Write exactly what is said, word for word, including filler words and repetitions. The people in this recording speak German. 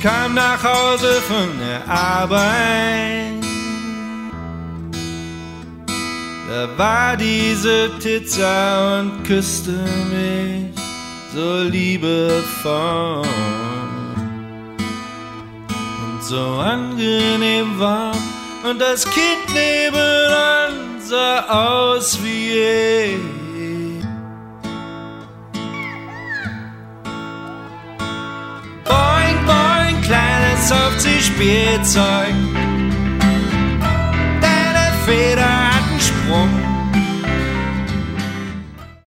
kam nach Hause von der Arbeit. Da war diese Pizza und küsste mich so liebevoll und so angenehm warm, und das Kind nebenan sah aus wie je. Boing, boing, kleines Aufziehspielzeug,